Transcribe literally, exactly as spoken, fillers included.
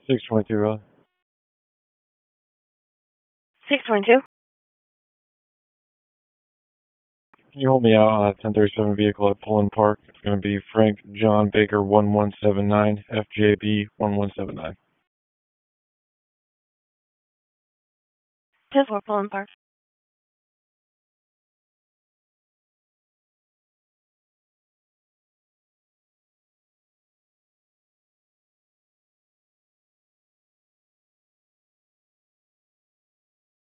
six twenty-two, really. six twenty-two. Can you hold me out on a ten thirty-seven vehicle at Pullen Park? It's going to be Frank John Baker one one seven nine, F J B one one seven nine. ten four Pullen Park.